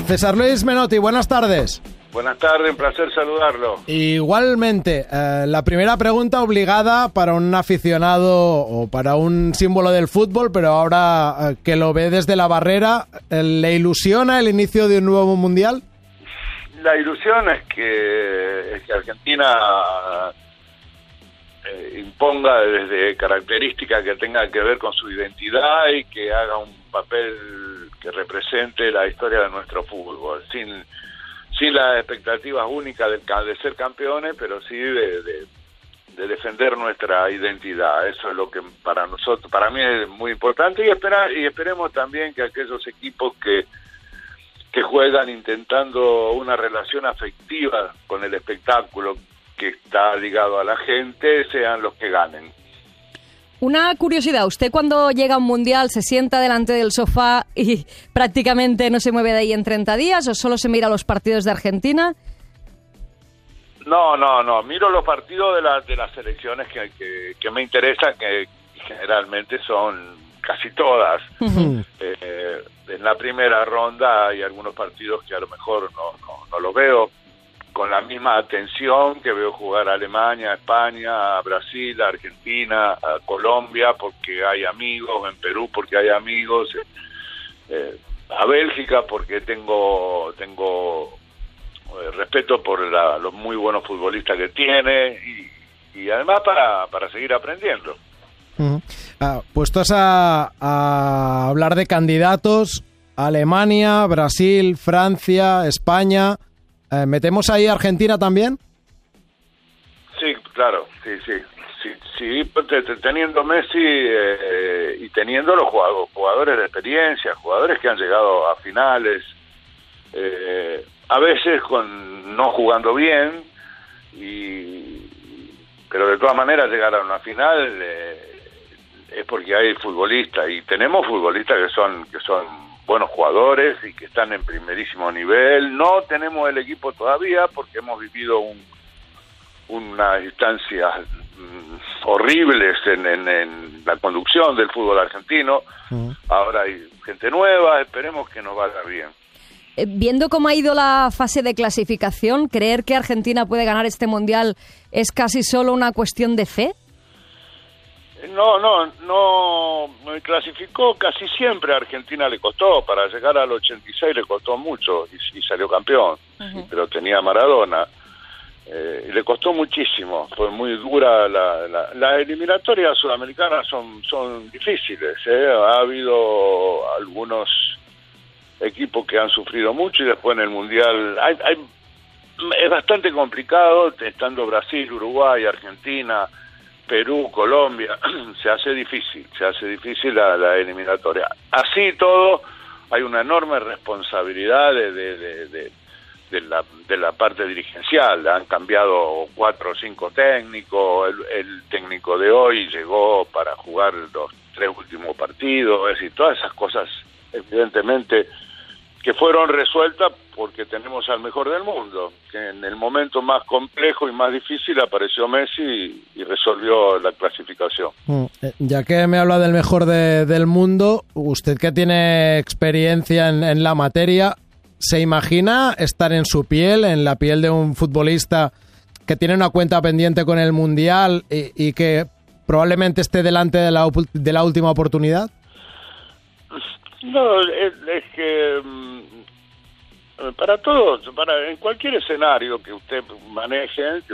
César Luis Menotti, buenas tardes. Buenas tardes, un placer saludarlo. Igualmente, la primera pregunta obligada para un aficionado o para un símbolo del fútbol, pero ahora que lo ve desde la barrera, ¿le ilusiona el inicio de un nuevo mundial? La ilusión es que Argentina imponga desde características que tengan que ver con su identidad y que haga un papel que represente la historia de nuestro fútbol, sin las expectativas únicas de ser campeones, pero sí de defender nuestra identidad. Eso es lo que para mí es muy importante, y esperemos también que aquellos equipos que juegan intentando una relación afectiva con el espectáculo que está ligado a la gente sean los que ganen. Una curiosidad, ¿usted cuando llega a un mundial se sienta delante del sofá y prácticamente no se mueve de ahí en 30 días o solo se mira los partidos de Argentina? No, miro los partidos de las selecciones que me interesan, que generalmente son casi todas. En la primera ronda hay algunos partidos que a lo mejor no los veo con la misma atención que veo jugar a Alemania, a España, a Brasil, a Argentina, a Colombia, porque hay amigos, en Perú porque hay amigos, a Bélgica porque tengo respeto por los muy buenos futbolistas que tiene, y además para seguir aprendiendo. Puestos a hablar de candidatos, Alemania, Brasil, Francia, España, ¿metemos ahí a Argentina también? Sí, claro, sí, teniendo Messi y teniendo los jugadores de experiencia, jugadores que han llegado a finales, a veces no jugando bien, pero de todas maneras llegar a una final es porque hay futbolistas, y tenemos futbolistas que son buenos jugadores y que están en primerísimo nivel. No tenemos el equipo todavía porque hemos vivido unas instancias horribles en la conducción del fútbol argentino. Ahora hay gente nueva, esperemos que nos vaya bien. Viendo cómo ha ido la fase de clasificación, ¿creer que Argentina puede ganar este mundial es casi solo una cuestión de fe? No, clasificó casi siempre. A Argentina le costó, para llegar al 86 le costó mucho y salió campeón. Pero tenía Maradona, y le costó muchísimo. Fue muy dura la eliminatoria sudamericana, son difíciles, Ha habido algunos equipos que han sufrido mucho, y después en el mundial es bastante complicado, estando Brasil, Uruguay, Argentina, Perú, Colombia, se hace difícil la eliminatoria. Así todo, hay una enorme responsabilidad de la parte dirigencial. Han cambiado 4 o 5 técnicos, el técnico de hoy llegó para jugar los 3 últimos partidos, es decir, todas esas cosas evidentemente que fueron resueltas porque tenemos al mejor del mundo, que en el momento más complejo y más difícil apareció Messi y resolvió la clasificación. Ya que me habla del mejor del mundo, usted que tiene experiencia en la materia, ¿se imagina estar en su piel, en la piel de un futbolista que tiene una cuenta pendiente con el Mundial y que probablemente esté delante de la última oportunidad? No, es que para todos, en cualquier escenario que ustedes manejen,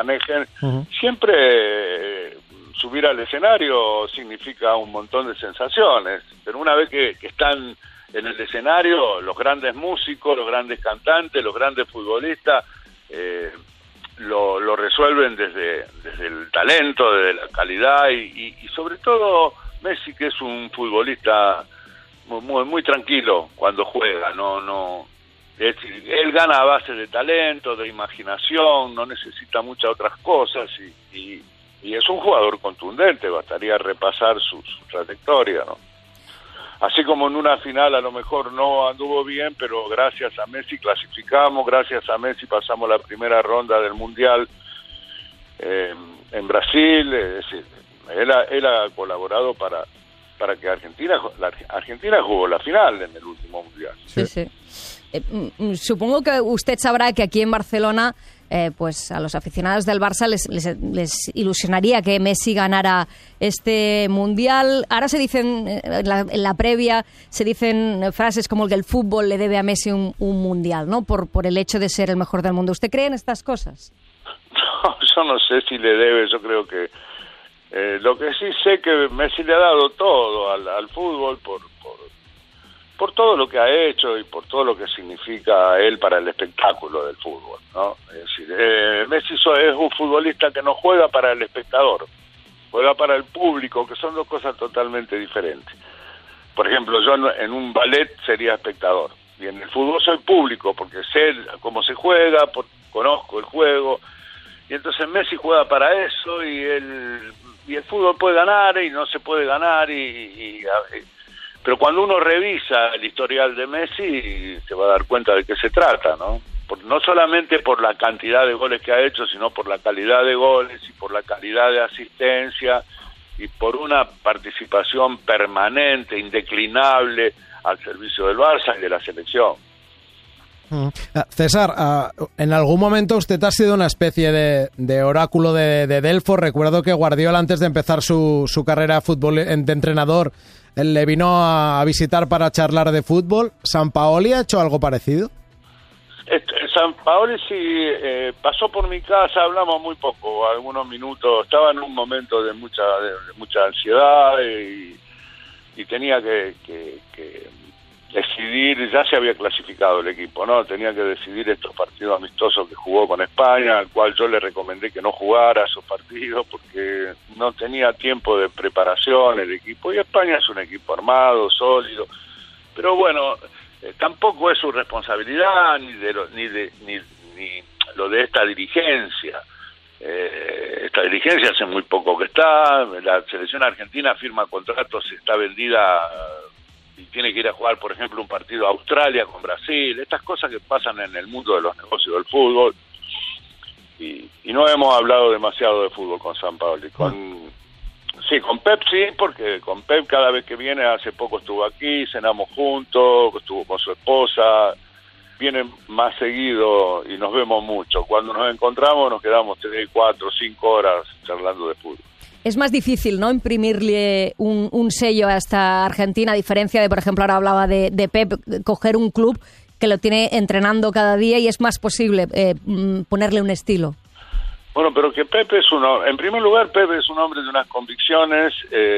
siempre subir al escenario significa un montón de sensaciones, pero una vez que están en el escenario, los grandes músicos, los grandes cantantes, los grandes futbolistas lo resuelven desde el talento, desde la calidad, y sobre todo Messi, que es un futbolista muy tranquilo cuando juega, él gana a base de talento, de imaginación, no necesita muchas otras cosas, y es un jugador contundente. Bastaría repasar su trayectoria, ¿no? Así como en una final a lo mejor no anduvo bien, pero gracias a Messi clasificamos, gracias a Messi pasamos la primera ronda del Mundial en Brasil. Es decir, él ha colaborado para que Argentina jugó la final en el último Mundial. Sí. Supongo que usted sabrá que aquí en Barcelona, pues a los aficionados del Barça les ilusionaría que Messi ganara este Mundial. Ahora se dicen, en la previa, se dicen frases como que el fútbol le debe a Messi un Mundial, ¿no? Por el hecho de ser el mejor del mundo. ¿Usted cree en estas cosas? No, yo no sé si le debe, yo creo que... lo que sí sé que Messi le ha dado todo al fútbol por todo lo que ha hecho y por todo lo que significa él para el espectáculo del fútbol, ¿no? Es decir, Messi es un futbolista que no juega para el espectador, juega para el público, que son dos cosas totalmente diferentes. Por ejemplo, yo en un ballet sería espectador, y en el fútbol soy público, porque sé cómo se juega, conozco el juego, y entonces Messi juega para eso, y el fútbol puede ganar y no se puede ganar, pero cuando uno revisa el historial de Messi se va a dar cuenta de qué se trata, ¿no? No solamente por la cantidad de goles que ha hecho, sino por la calidad de goles y por la calidad de asistencia y por una participación permanente, indeclinable al servicio del Barça y de la selección. César, en algún momento usted ha sido una especie de oráculo de Delfos. Recuerdo que Guardiola, antes de empezar su carrera de entrenador, él le vino a visitar para charlar de fútbol. ¿Sampaoli ha hecho algo parecido? Sampaoli sí, pasó por mi casa, hablamos muy poco, algunos minutos. Estaba en un momento de mucha ansiedad y tenía que decidir, ya se había clasificado el equipo, ¿no? Tenía que decidir estos partidos amistosos que jugó con España, al cual yo le recomendé que no jugara esos partidos porque no tenía tiempo de preparación el equipo, y España es un equipo armado, sólido, pero bueno, tampoco es su responsabilidad ni lo de esta dirigencia. Esta dirigencia hace muy poco que está, la selección argentina firma contratos, está vendida y tiene que ir a jugar, por ejemplo, un partido a Australia con Brasil, estas cosas que pasan en el mundo de los negocios del fútbol, y no hemos hablado demasiado de fútbol con Sampaoli. Con Pep sí, porque con Pep cada vez que viene, hace poco estuvo aquí, cenamos juntos, estuvo con su esposa, viene más seguido y nos vemos mucho. Cuando nos encontramos nos quedamos 3, 4, 5 horas charlando de fútbol. Es más difícil, ¿no?, imprimirle un sello a esta Argentina, a diferencia de, por ejemplo, ahora hablaba de Pep, coger un club que lo tiene entrenando cada día y es más posible ponerle un estilo. Bueno, pero que Pep es en primer lugar, Pep es un hombre de unas convicciones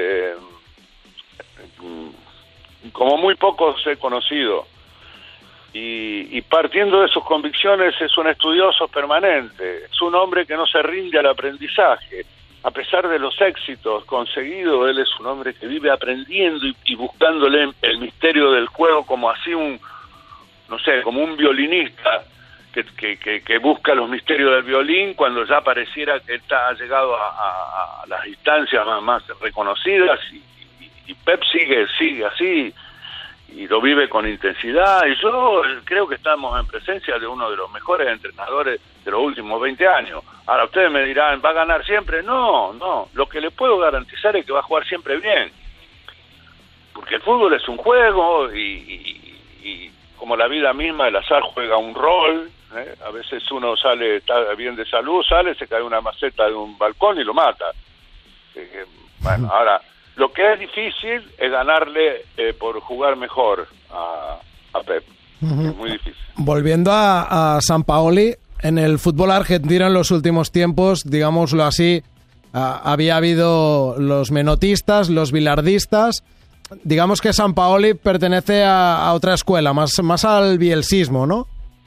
como muy pocos he conocido. Y partiendo de sus convicciones es un estudioso permanente, es un hombre que no se rinde al aprendizaje. A pesar de los éxitos conseguidos, él es un hombre que vive aprendiendo y buscándole el misterio del juego, como así como un violinista que busca los misterios del violín cuando ya pareciera que ha llegado a las instancias más reconocidas, y Pep sigue así y lo vive con intensidad, y yo creo que estamos en presencia de uno de los mejores entrenadores de los últimos 20 años. Ahora ustedes me dirán, ¿va a ganar siempre? No, lo que le puedo garantizar es que va a jugar siempre bien, porque el fútbol es un juego y como la vida misma, el azar juega un rol, ¿eh? A veces uno está bien de salud, se cae una maceta de un balcón y lo mata. Bueno, ahora, lo que es difícil es ganarle por jugar mejor a Pep. Es muy difícil. Volviendo a Sampaoli, en el fútbol argentino en los últimos tiempos, digámoslo así, había habido los menotistas, los bilardistas. Digamos que Sampaoli pertenece a otra escuela, más al bielsismo, ¿no?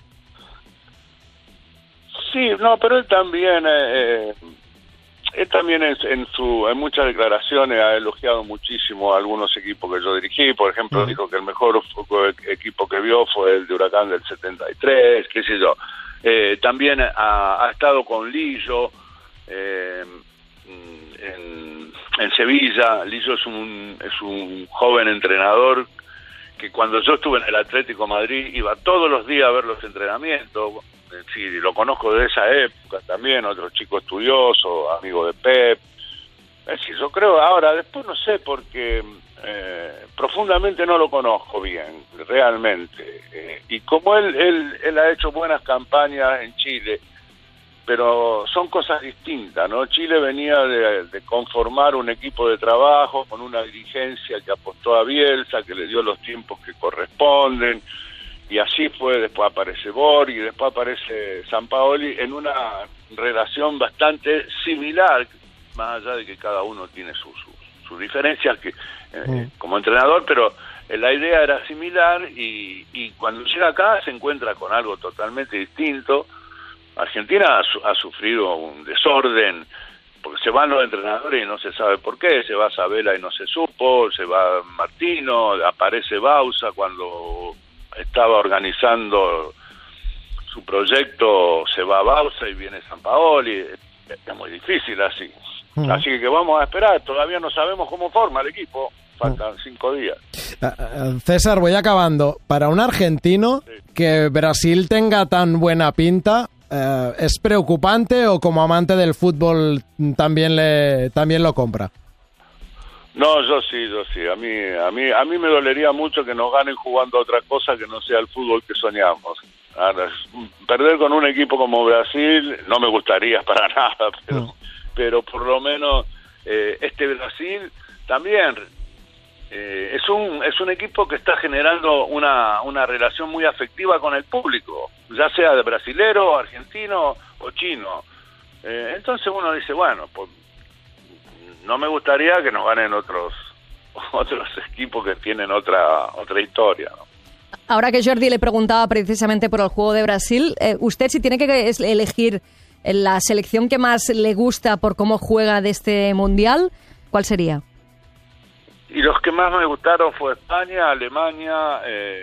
Sí, no, pero él también en muchas declaraciones ha elogiado muchísimo a algunos equipos que yo dirigí. Por ejemplo, dijo que el mejor equipo que vio fue el de Huracán del 73, qué sé yo. También ha estado con Lillo en Sevilla. Lillo es un joven entrenador que cuando yo estuve en el Atlético Madrid iba todos los días a ver los entrenamientos. Sí, lo conozco de esa época también, otro chico estudioso, amigo de Pep. Sí, yo creo ahora, después no sé, porque profundamente no lo conozco bien, realmente. Y como él ha hecho buenas campañas en Chile, pero son cosas distintas, ¿no? Chile venía de conformar un equipo de trabajo con una dirigencia que apostó a Bielsa, que le dio los tiempos que corresponden, y así fue. Después aparece Borghi, después aparece Sampaoli, en una relación bastante similar, más allá de que cada uno tiene sus diferencias que como entrenador, pero la idea era similar, y cuando llega acá se encuentra con algo totalmente distinto. Argentina ha sufrido un desorden, porque se van los entrenadores y no se sabe por qué. Se va Sabela y no se supo, se va Martino, aparece Bausa cuando estaba organizando su proyecto, se va Bausa y viene Sampaoli. Es muy difícil así. Así que vamos a esperar, todavía no sabemos cómo forma el equipo, faltan 5 días. César, voy acabando. Para un argentino, que Brasil tenga tan buena pinta, ¿es preocupante o como amante del fútbol también lo compra? No, yo sí. A mí me dolería mucho que nos ganen jugando a otra cosa que no sea el fútbol que soñamos. Ahora, perder con un equipo como Brasil no me gustaría para nada, pero por lo menos este Brasil también es un equipo que está generando una relación muy afectiva con el público, ya sea de brasilero, argentino o chino. Entonces uno dice, bueno, pues no me gustaría que nos ganen otros equipos que tienen otra historia, ¿no? Ahora que Jordi le preguntaba precisamente por el juego de Brasil, usted si tiene que elegir la selección que más le gusta por cómo juega de este Mundial, ¿cuál sería? Y los que más me gustaron fue España, Alemania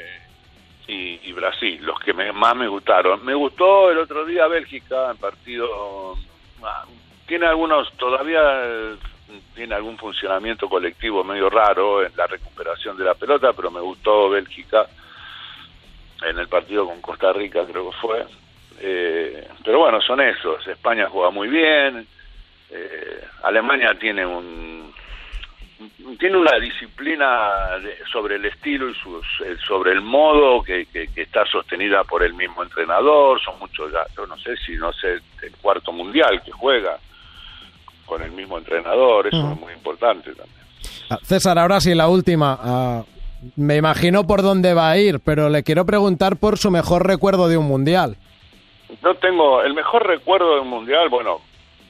y Brasil, los que más me gustaron. Me gustó el otro día Bélgica, en partido... tiene algún funcionamiento colectivo medio raro en la recuperación de la pelota, pero me gustó Bélgica en el partido con Costa Rica, creo que fue. Pero bueno, son esos. España juega muy bien, Alemania tiene una disciplina sobre el estilo y sobre el modo que está sostenida por el mismo entrenador. Son muchos, yo no sé el cuarto mundial que juega con el mismo entrenador. Eso es muy importante también. César, ahora sí, la última. Me imagino por dónde va a ir, pero le quiero preguntar por su mejor recuerdo de un mundial. Yo tengo el mejor recuerdo de un mundial, bueno,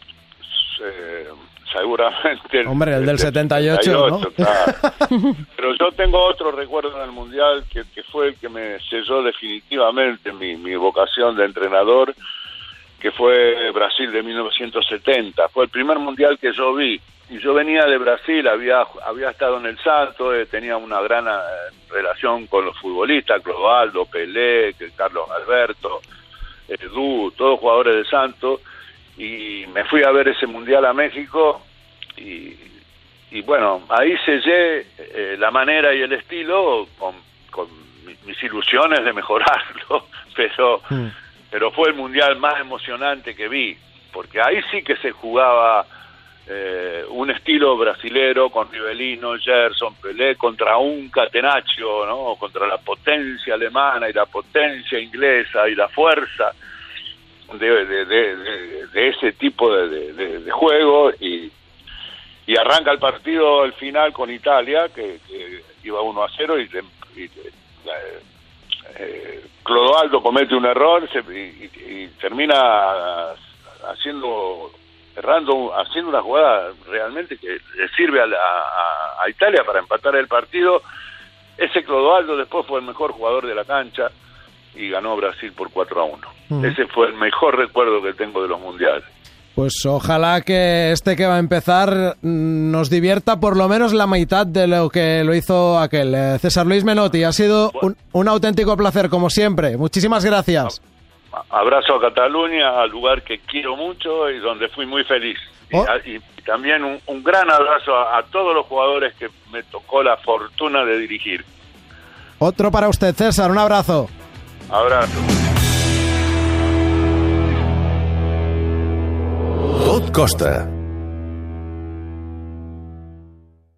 seguramente... Hombre, el del 78, ¿no? Claro. Pero yo tengo otro recuerdo del mundial que fue el que me selló definitivamente mi vocación de entrenador, que fue Brasil de 1970. Fue el primer mundial que yo vi. Y yo venía de Brasil, había estado en el Santos, tenía una gran relación con los futbolistas, Clodoaldo, Pelé, Carlos Alberto, Edu, todos jugadores del Santos, y me fui a ver ese mundial a México, y bueno, ahí sellé la manera y el estilo con mis ilusiones de mejorarlo, pero fue el mundial más emocionante que vi, porque ahí sí que se jugaba un estilo brasilero con Rivelino, Gerson, Pelé contra un Catenaccio, ¿no? Contra la potencia alemana y la potencia inglesa y la fuerza de ese tipo de juego, y arranca el partido al final con Italia que iba 1-0 y Clodoaldo comete un error y termina haciendo una jugada realmente que le sirve a Italia para empatar el partido. Ese Clodoaldo después fue el mejor jugador de la cancha y ganó Brasil por 4-1. Ese fue el mejor recuerdo que tengo de los mundiales. Pues ojalá que que va a empezar nos divierta por lo menos la mitad de lo que lo hizo aquel. César Luis Menotti, ha sido un auténtico placer como siempre. Muchísimas gracias. Abrazo a Cataluña, al lugar que quiero mucho y donde fui muy feliz. Y también un gran abrazo a todos los jugadores que me tocó la fortuna de dirigir. Otro para usted, César, un abrazo. Abrazo. Tot Costa.